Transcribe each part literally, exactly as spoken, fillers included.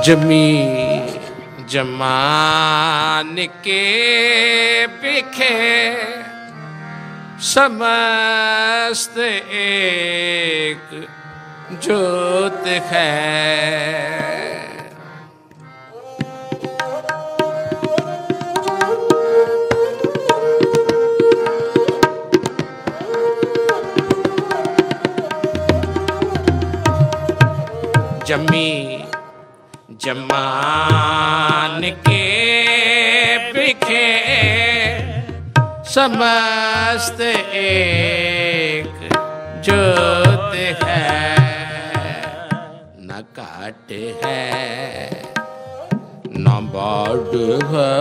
जमी जमान के बिखे समस्त एक ज्योत है। जमी जमान के बिखे समस्त एक ज्योत है। न काट है न बाढ़ है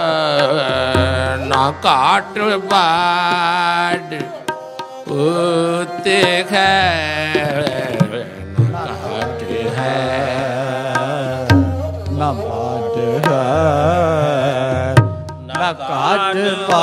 न काट बाढ़ होते है। न काट है न बाढ़ है न काट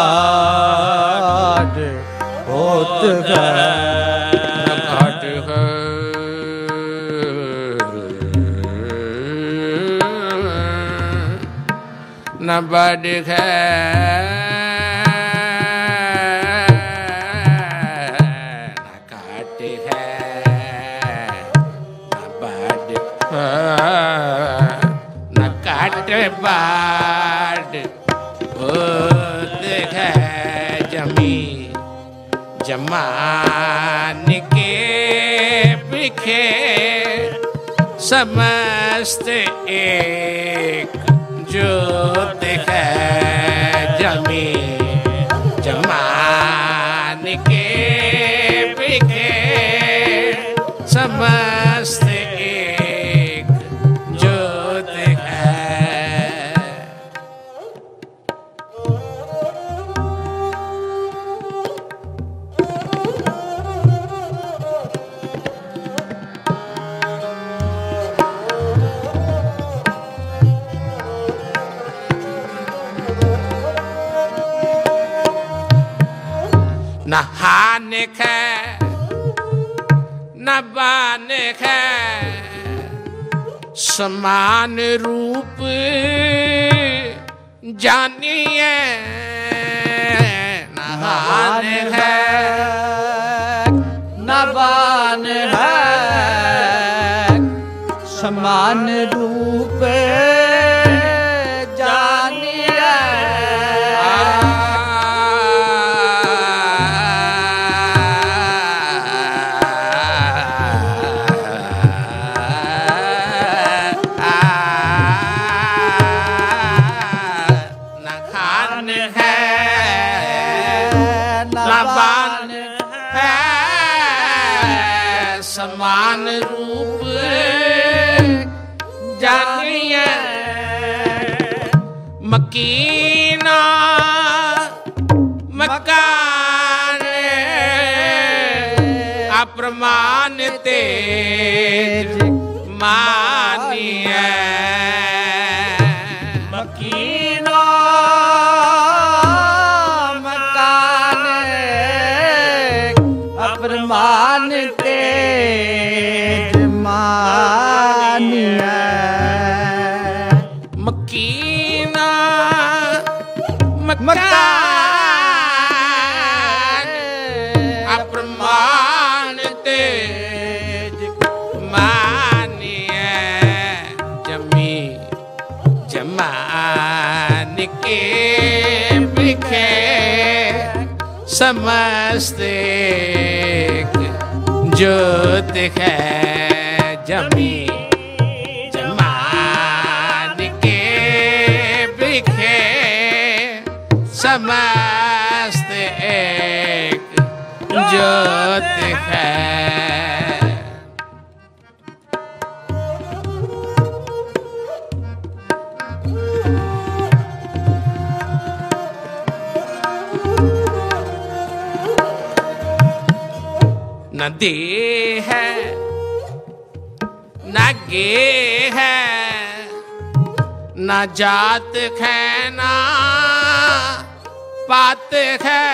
बाढ़ होत है। न काट है न बाढ़ है न काट है न बाढ़ है न काट बाढ़ होत है। जमी जमान के बिखे समस्त एक ज्योत है। जमी जमान के बिखे समस्त एक ज्योत है। न हान है न बान है समान रूप जानिए। न हान है न बान है समान रूप जानिए। समान रूप जानिए। मकीना मकान अप्रमाण तेज मानिए। मकीना मकान अप्रमाण तेज मानिए। मकीना मकान अप्रमाण तेज मानिए। जमी जमान के बिखे समस्त एक ज्योत है। जमी जमान के बिखे समस्त एक ज्योत है। न देह है न गे है न जात है न पात है।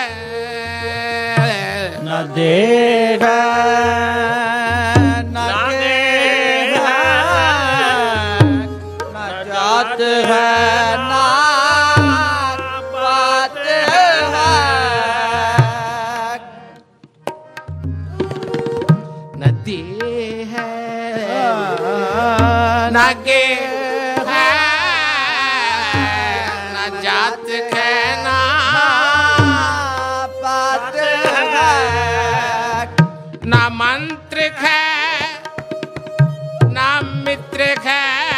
न देह न गे बात है ना बात है न दे है न गे है न जात है ना बात है न मंत्र है न मित्र है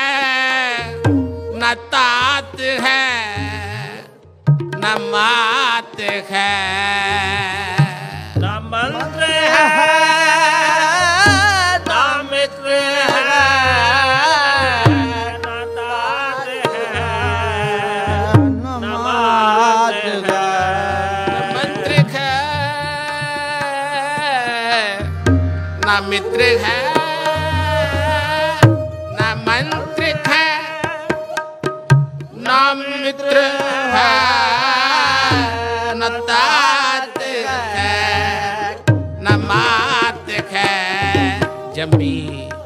न तात है न मात है न मंत्र है न मित्र है न तात है न मात है मंत्र है न मित्र है न मंत्र है न मित्र है न तात है न मात है जमी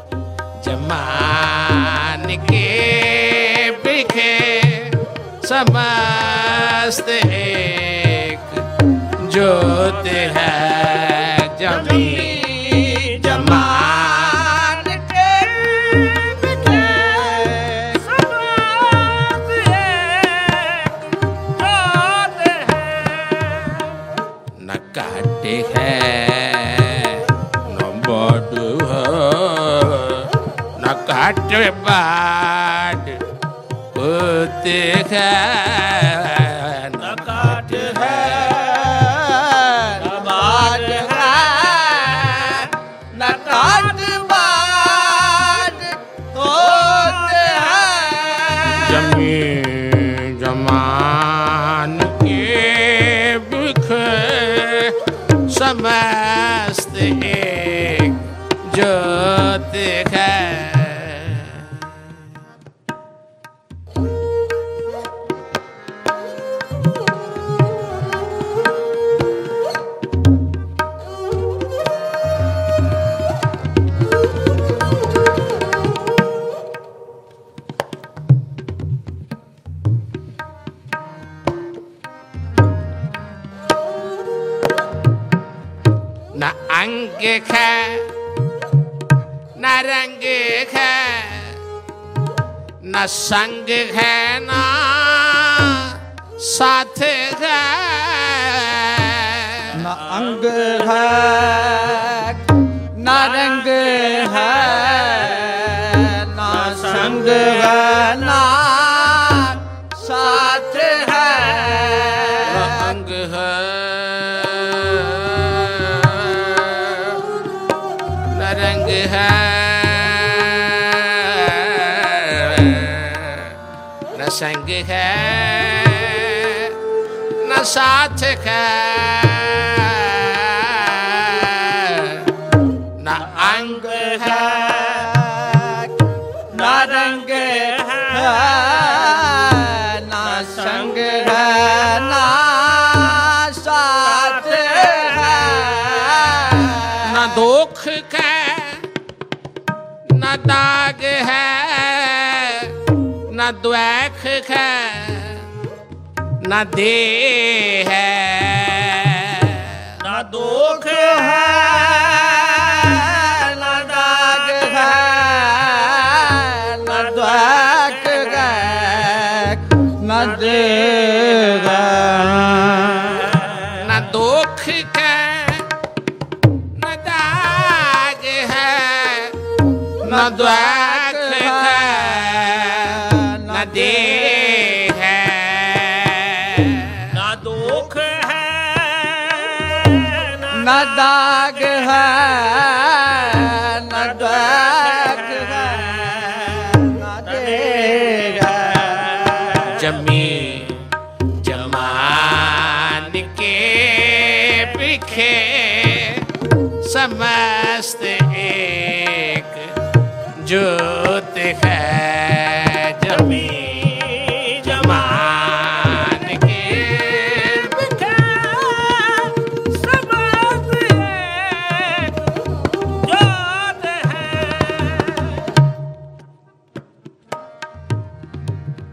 जमान के बिखे समस्त एक ज्योत है जमी जमान के बिखे समस्त एक ज्योत है न काटे है न बड़ है न काटे बाट होते है न काट है न बाट है न काट बाट होते हैं जमी जमान के बिखे समस्त एक ज्योत है न अंग है न रंग है न संग है न साथ है न अंग है न रंग है न संग है न साथ है न अंग है न रंग है न संग है न साथ है न अंग है न रंग है न संग है न साथ है न दुख है न दाग है न द्वैख है न देह है न दुख है न दाग है न द्वैख है न देह न दुख है न दाग है न द्वैख है न देह है न दुख है न दाग है न द्वैख है न देह है जमी जमान के बिखे समस्त एक ज्योत है जमी जमान के बिखे समस्त एक ज्योत है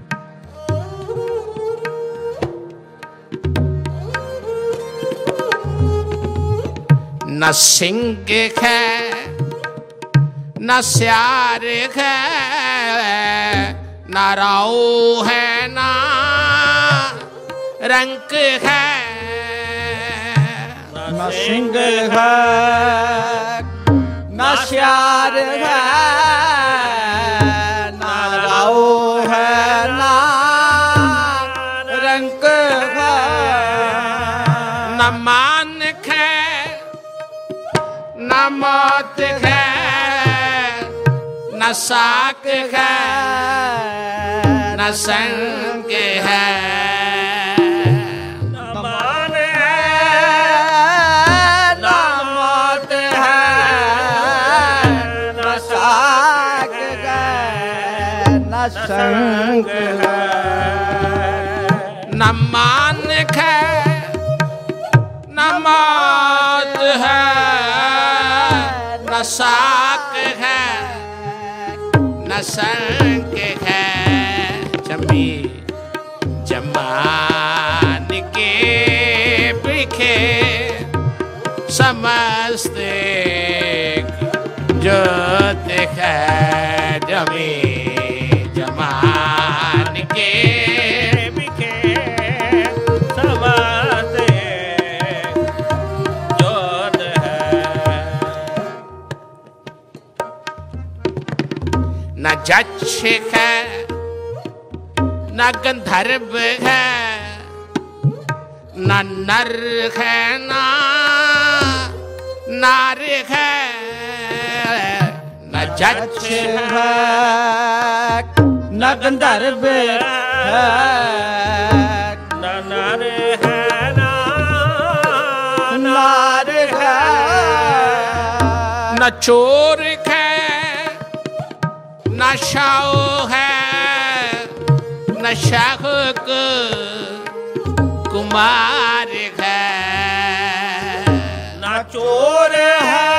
न सिंह है न स्यार है न राऊ है न रंक है न सिंह है न स्यार है न राऊ है न रंक है न मान है न मौत है न साक है न संग है न मान है न मौत है न साक है न संग है न मान है न मौत है न साक है न संग है जमी जमान के बिखे समस्त जोत है जमी जमान के बिखे समस्त जोत है न जक्ष है न गंधर्व है न नर है न नार है न जक्ष है न गंधर्व है न नर है न नार है न चोर है न शाह है न शाह को कुमार है न चोर है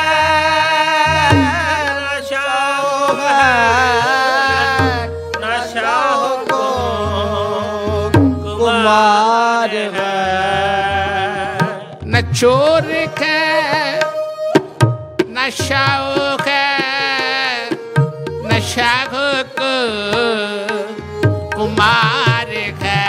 न शाह है न शाह को कुमार है न चोर है न शाह है न शाह को कुमार है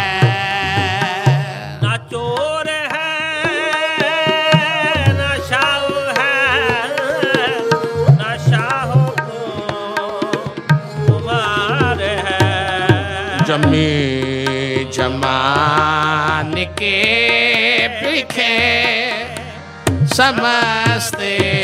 न चोर है न शाह है न शाह को कुमार है जमी जमान के बिखे समस्त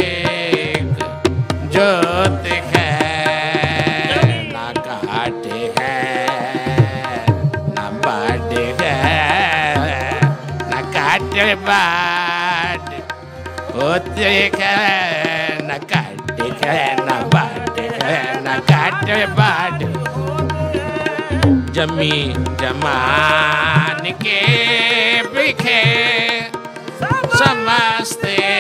जोत है ना घाट है ना बाट है ना घाट बाट होते है ना घाट है ना बाट है ना घाट बाट जमी जमान के बिखे समस्त